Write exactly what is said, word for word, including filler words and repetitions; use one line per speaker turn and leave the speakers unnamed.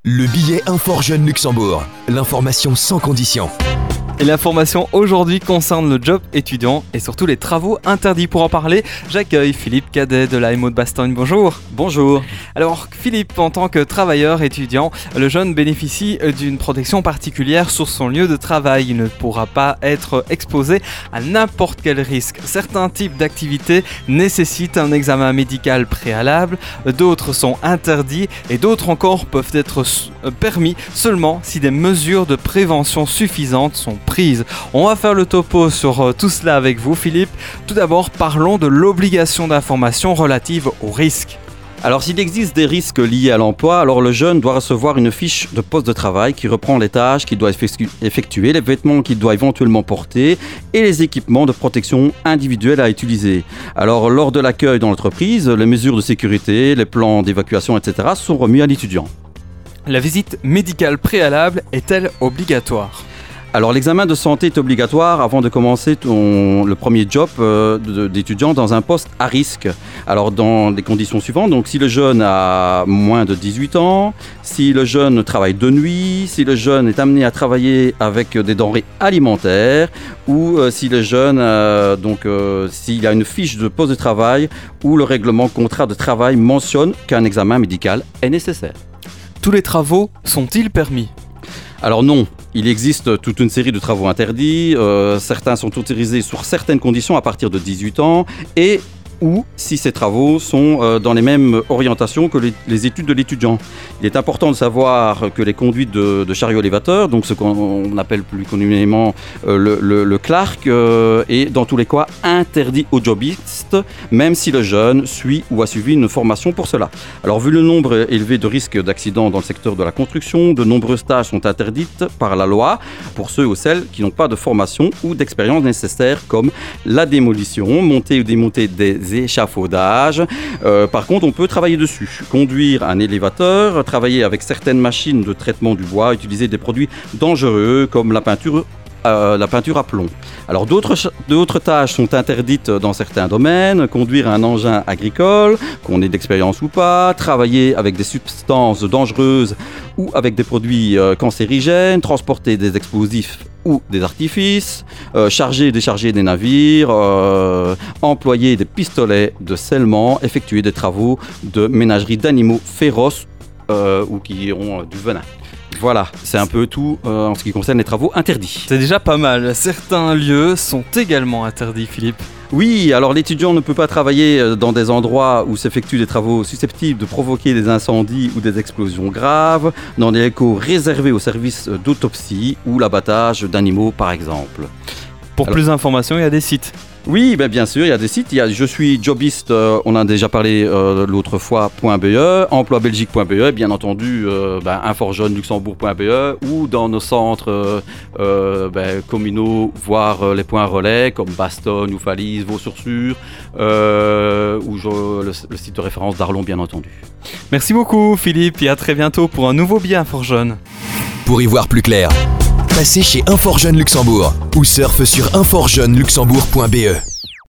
Le billet Infor Jeune Luxembourg, l'information sans condition.
Et l'information aujourd'hui concerne le job étudiant et surtout les travaux interdits. Pour en parler, j'accueille Philippe Cadet de l'A M O de Bastogne. Bonjour.
Bonjour.
Alors Philippe, en tant que travailleur étudiant, le jeune bénéficie d'une protection particulière sur son lieu de travail. Il ne pourra pas être exposé à n'importe quel risque. Certains types d'activités nécessitent un examen médical préalable, d'autres sont interdits et d'autres encore peuvent être permis seulement si des mesures de prévention suffisantes sont prises. On va faire le topo sur tout cela avec vous, Philippe. Tout d'abord, parlons de l'obligation d'information relative aux risques.
Alors s'il existe des risques liés à l'emploi, alors le jeune doit recevoir une fiche de poste de travail qui reprend les tâches qu'il doit effectuer, les vêtements qu'il doit éventuellement porter et les équipements de protection individuels à utiliser. Alors lors de l'accueil dans l'entreprise, les mesures de sécurité, les plans d'évacuation, et cetera sont remis à l'étudiant.
La visite médicale préalable est-elle obligatoire ?
Alors l'examen de santé est obligatoire avant de commencer ton, le premier job euh, de, d'étudiant dans un poste à risque. Alors dans les conditions suivantes, donc si le jeune a moins de dix-huit ans, si le jeune travaille de nuit, si le jeune est amené à travailler avec des denrées alimentaires ou euh, si le jeune, euh, donc euh, s'il a une fiche de poste de travail où le règlement contrat de travail mentionne qu'un examen médical est nécessaire.
Tous les travaux sont-ils permis ?
Alors non, il existe toute une série de travaux interdits, euh, certains sont autorisés sur certaines conditions à partir de dix-huit ans et ou si ces travaux sont euh, dans les mêmes orientations que les, les études de l'étudiant. Il est important de savoir que les conduites de, de chariot élévateur, donc ce qu'on appelle plus communément euh, le, le, le clerc, euh, est dans tous les cas interdit aux jobistes, même si le jeune suit ou a suivi une formation pour cela. Alors vu le nombre élevé de risques d'accidents dans le secteur de la construction, de nombreuses tâches sont interdites par la loi pour ceux ou celles qui n'ont pas de formation ou d'expérience nécessaire comme la démolition, monter ou démonter des échafaudages. Euh, par contre, on peut travailler dessus. Conduire un élévateur, travailler avec certaines machines de traitement du bois, utiliser des produits dangereux comme la peinture Euh, la peinture à plomb. Alors d'autres, d'autres tâches sont interdites dans certains domaines, conduire un engin agricole, qu'on ait d'expérience ou pas, travailler avec des substances dangereuses ou avec des produits euh, cancérigènes, transporter des explosifs ou des artifices, euh, charger et décharger des navires, euh, employer des pistolets de scellement, effectuer des travaux de ménagerie d'animaux féroces euh, ou qui ont euh, du venin. Voilà, c'est un peu tout euh, en ce qui concerne les travaux interdits.
C'est déjà pas mal. Certains lieux sont également interdits, Philippe.
Oui, alors l'étudiant ne peut pas travailler dans des endroits où s'effectuent des travaux susceptibles de provoquer des incendies ou des explosions graves, dans des locaux réservés aux services d'autopsie ou l'abattage d'animaux par exemple.
Pour alors, plus d'informations, il y a des sites.
Oui, ben bien sûr, il y a des sites. Il y a Je suis jobiste, euh, on a déjà parlé euh, l'autre fois, .be, emploibelgique.be, bien entendu, euh, ben, inforjeuneluxembourg.be ou dans nos centres euh, euh, ben, communaux, voire euh, les points relais comme Bastogne ou Falise, Vaux-sur-Sur, euh, ou je, le, le site de référence d'Arlon, bien entendu.
Merci beaucoup, Philippe, et à très bientôt pour un nouveau billet Infor Jeune.
Pour y voir plus clair, passez chez Infor Jeune Luxembourg ou surfe sur infor jeune luxembourg point b e.